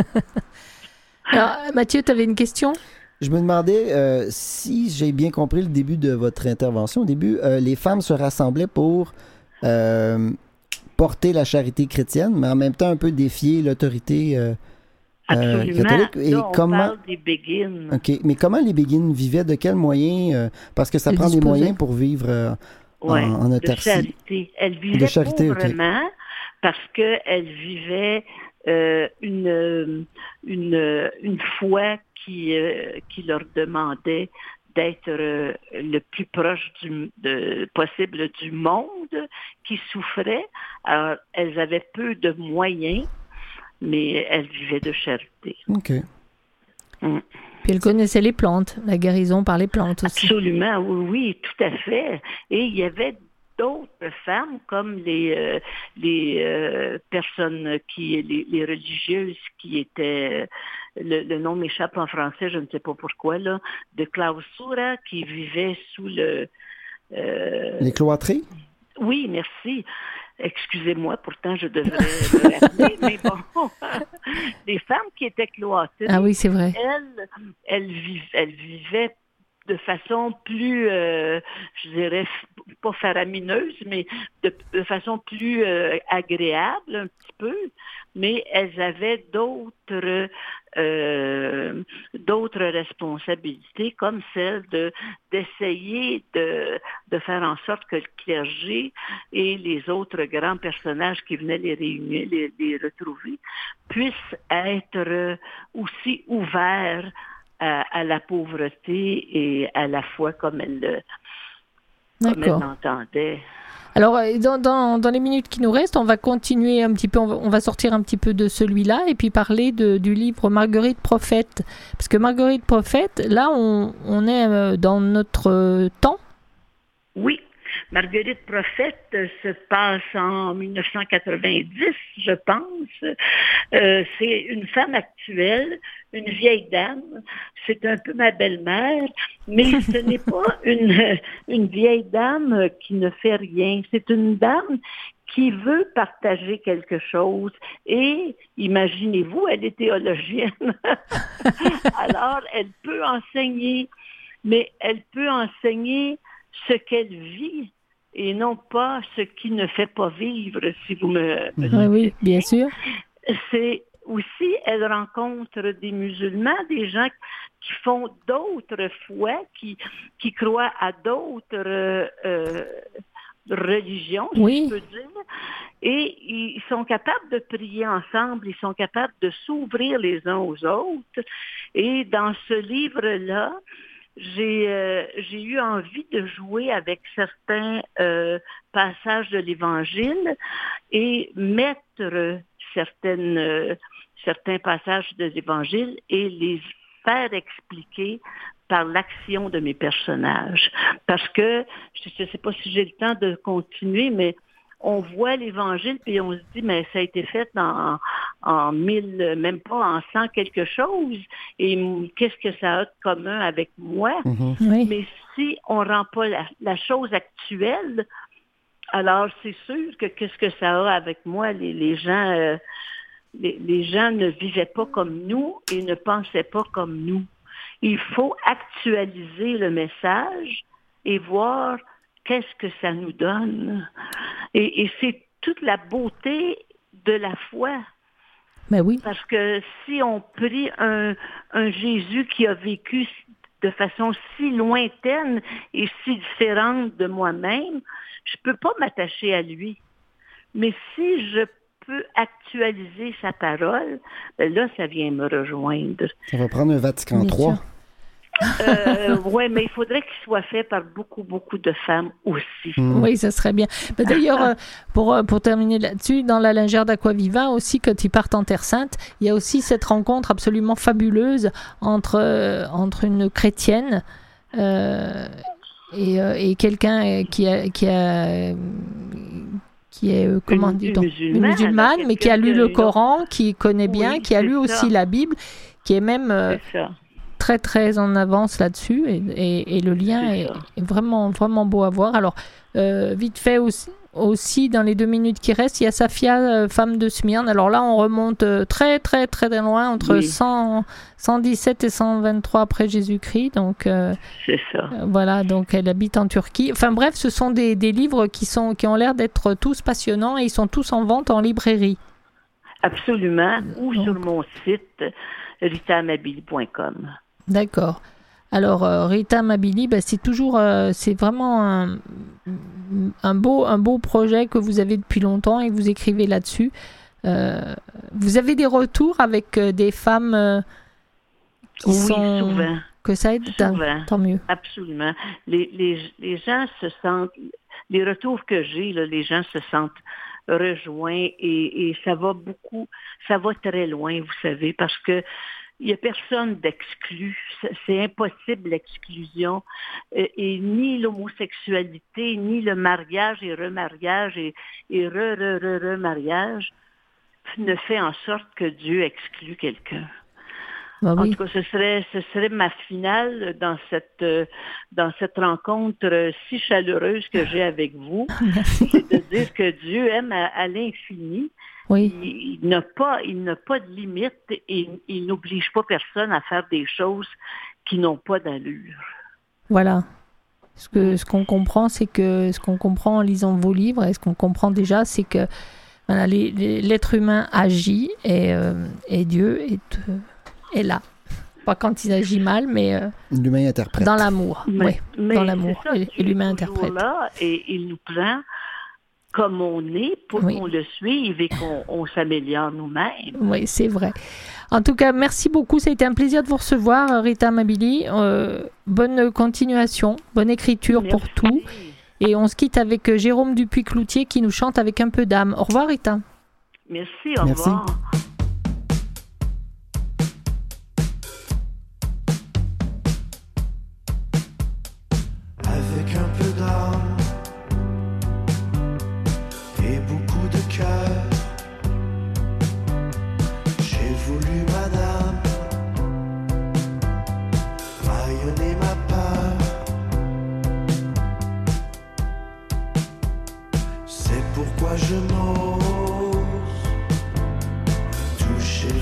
Alors, Mathieu, tu avais une question? Je me demandais si j'ai bien compris le début de votre intervention. Au début, les femmes se rassemblaient pour porter la charité chrétienne, mais en même temps un peu défier l'autorité catholique. Et là, on parle des Béguines. OK. Mais comment les Béguines vivaient? De quels moyens? Parce que ça prend des moyens pour vivre en autarcie. De charité. Elles vivaient pauvrement parce qu'elles vivaient une foi qui leur demandait d'être le plus proche possible du monde qui souffrait. Alors, elles avaient peu de moyens, mais elles vivaient de charité. OK. Puis elles connaissaient les plantes, la guérison par les plantes aussi. Absolument, oui, tout à fait. Et il y avait d'autres femmes comme les personnes les religieuses qui étaient, le nom m'échappe en français, je ne sais pas pourquoi, là, de clausura, qui vivaient sous le... les cloîtrés? Oui, merci. Excusez-moi, pourtant je devrais me rappeler, mais bon, les femmes qui étaient cloîtrées, ah oui, c'est vrai. Elles vivaient de façon plus, je dirais, pas faramineuse, mais de façon plus agréable un petit peu, mais elles avaient d'autres responsabilités, comme celle d'essayer de faire en sorte que le clergé et les autres grands personnages qui venaient les réunir, les retrouver, puissent être aussi ouverts à la pauvreté et à la foi comme elle l'entendait. Alors, dans les minutes qui nous restent, on va continuer un petit peu, on va sortir un petit peu de celui-là et puis parler du livre Marguerite Prophète. Parce que Marguerite Prophète, là, on est dans notre temps. Oui, Marguerite Prophète se passe en 1990, je pense. C'est une femme actuelle, une vieille dame. C'est un peu ma belle-mère, mais ce n'est pas une vieille dame qui ne fait rien. C'est une dame qui veut partager quelque chose. Et imaginez-vous, elle est théologienne. Alors, elle peut enseigner, mais elle peut enseigner ce qu'elle vit et non pas ce qui ne fait pas vivre, si vous me Oui, bien sûr. C'est aussi, elle rencontre des musulmans, des gens qui font d'autres foi, qui croient à d'autres religions, si je peux dire, et ils sont capables de prier ensemble, ils sont capables de s'ouvrir les uns aux autres. Et dans ce livre-là, j'ai eu envie de jouer avec certains passages de l'Évangile et mettre certains passages de l'Évangile et les faire expliquer par l'action de mes personnages. Parce que, je ne sais pas si j'ai le temps de continuer, mais on voit l'Évangile puis on se dit, mais ça a été fait en 1000, même pas en 100 quelque chose. Et qu'est-ce que ça a de commun avec moi? Oui. Mais si on ne rend pas la chose actuelle, alors c'est sûr que qu'est-ce que ça a avec moi? Les gens ne vivaient pas comme nous et ne pensaient pas comme nous. Il faut actualiser le message et voir qu'est-ce que ça nous donne. Et c'est toute la beauté de la foi. Ben oui. Parce que si on prie un Jésus qui a vécu de façon si lointaine et si différente de moi-même, je ne peux pas m'attacher à lui. Mais si je peux actualiser sa parole, ben là, ça vient me rejoindre. Ça va prendre un Vatican III. Oui, mais il faudrait qu'il soit fait par beaucoup, beaucoup de femmes aussi. Oui, ça serait bien. Ben d'ailleurs, pour terminer là-dessus, dans la lingère d'Aquaviva aussi, quand ils partent en Terre Sainte, il y a aussi cette rencontre absolument fabuleuse entre une chrétienne et quelqu'un qui est comment dit-on, une musulmane, mais qui a lu le Coran, qui connaît bien, qui a lu aussi la Bible, qui est même très très en avance là-dessus et le lien est vraiment vraiment beau à voir. Alors vite fait aussi dans les 2 minutes qui restent, il y a Safia, femme de Smyrne. Alors là on remonte très très très loin, entre 117 et 123 après Jésus-Christ, donc c'est ça. Voilà, donc elle habite en Turquie. Enfin bref, ce sont des livres qui ont l'air d'être tous passionnants et ils sont tous en vente en librairie. Absolument, ou sur mon site ritaamabili.com. D'accord. Alors Rita Amabili, c'est toujours, c'est vraiment un beau projet que vous avez depuis longtemps et vous écrivez là-dessus. Vous avez des retours avec des femmes qui sont souvent. Que ça aide, Souvent. Tant mieux. Absolument. Les gens se sentent, les retours que j'ai, là, les gens se sentent rejoints et ça va très loin, vous savez, parce que il n'y a personne d'exclu. C'est impossible l'exclusion. Et ni l'homosexualité, ni le mariage et remariage et remariage ne fait en sorte que Dieu exclut quelqu'un. Ben oui. En tout cas, ce serait ma finale dans cette rencontre si chaleureuse que j'ai avec vous. C'est de dire que Dieu aime à l'infini. Oui. Il n'a pas de limite et il n'oblige pas personne à faire des choses qui n'ont pas d'allure. Voilà. Ce qu'on comprend, c'est que ce qu'on comprend en lisant vos livres et ce qu'on comprend déjà, c'est que voilà, l'être humain agit et Dieu est là. Pas quand il agit mal, mais l'humain interprète. Dans l'amour. Oui, dans l'amour. Ça, et l'humain interprète. Là, et il nous prend comme on est pour qu'on le suive et qu'on s'améliore nous-mêmes. Oui, c'est vrai. En tout cas, merci beaucoup. Ça a été un plaisir de vous recevoir, Rita Amabili. Bonne continuation, bonne écriture pour tout. Et on se quitte avec Jérôme Dupuis-Cloutier qui nous chante avec un peu d'âme. Au revoir, Rita. Merci, au revoir. Avec un peu d'âme,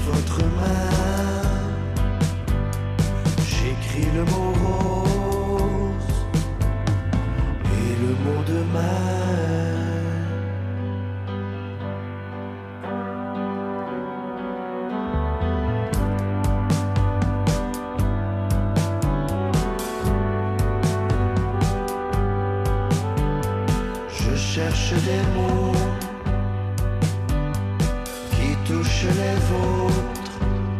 votre main, j'écris le mot rose et le mot demain. Je cherche des mots qui touchent les vôtres,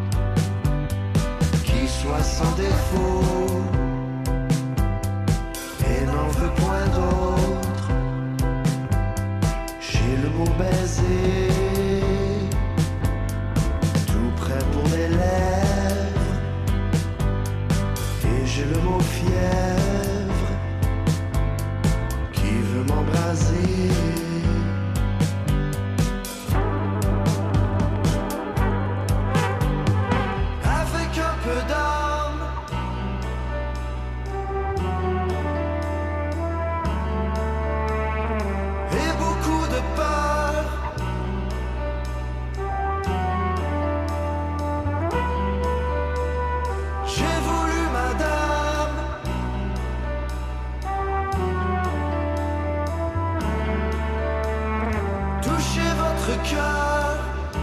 qui soient sans défaut et n'en veut point d'autre. J'ai le mot baiser, tout prêt pour les lèvres, et j'ai le mot fièvre qui veut m'embraser. Avec un peu d'âme, et beaucoup de peur, j'ai voulu, madame, toucher votre cœur.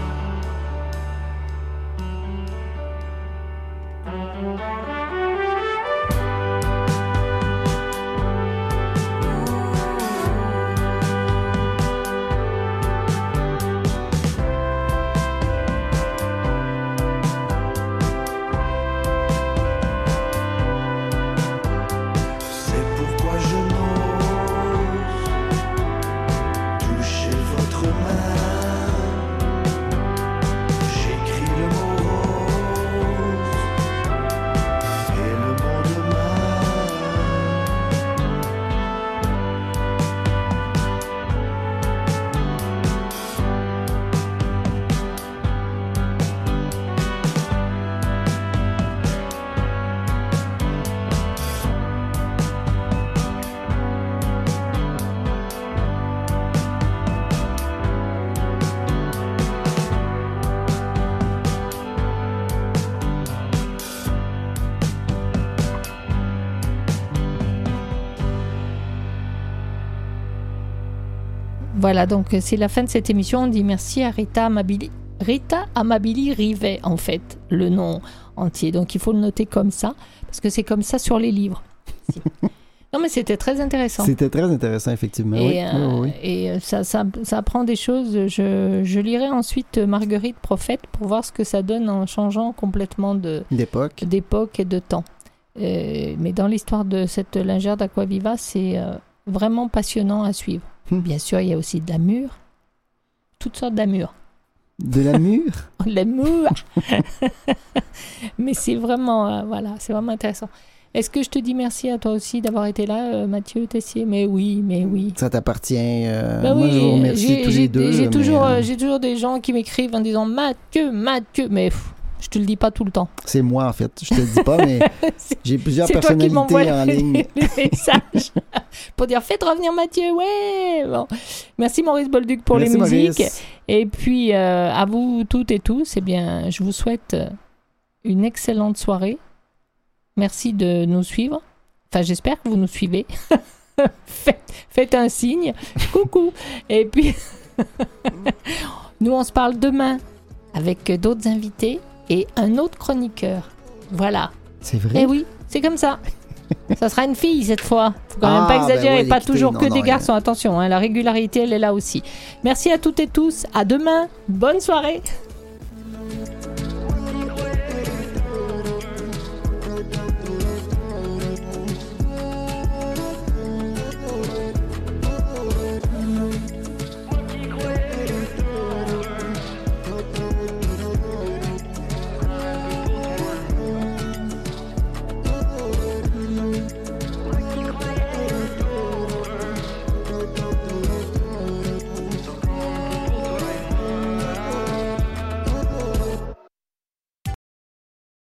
C'est pourquoi je n'ose toucher votre main. J'écris le mot rose et le mot demain. Voilà, donc c'est la fin de cette émission. On dit merci à Rita Amabili. Rita Amabili Rivet, en fait, le nom entier. Donc il faut le noter comme ça, parce que c'est comme ça sur les livres. Non, mais c'était très intéressant. C'était très intéressant, effectivement. Et, oui. et ça apprend des choses. Je lirai ensuite Marguerite Prophète pour voir ce que ça donne en changeant complètement d'époque et de temps. Mais dans l'histoire de cette lingère d'Aquaviva, c'est vraiment passionnant à suivre. Bien sûr, il y a aussi de l'amour. Toutes sortes d'amour. De l'amour? De l'amour. Mais c'est vraiment, voilà, c'est vraiment intéressant. Est-ce que je te dis merci à toi aussi d'avoir été là, Mathieu Tessier? Mais oui. Ça t'appartient. Bah moi, oui, je vous remercie tous les deux. J'ai toujours des gens qui m'écrivent en disant Mathieu, mais je te le dis pas tout le temps. C'est moi, en fait. Je te le dis pas, mais j'ai plusieurs personnalités en ligne. Les messages pour dire faites revenir Mathieu, ouais. Bon. Merci Maurice Bolduc pour les musiques. Maurice. Et puis à vous toutes et tous, eh bien, je vous souhaite une excellente soirée. Merci de nous suivre. Enfin, j'espère que vous nous suivez. Faites un signe. Coucou. Et puis, nous, on se parle demain avec d'autres invités et un autre chroniqueur. Voilà. C'est vrai? Eh oui, c'est comme ça. Ça sera une fille cette fois. Faut quand même pas exagérer. Pas toujours que des garçons. Attention, hein, la régularité, elle est là aussi. Merci à toutes et tous. À demain. Bonne soirée.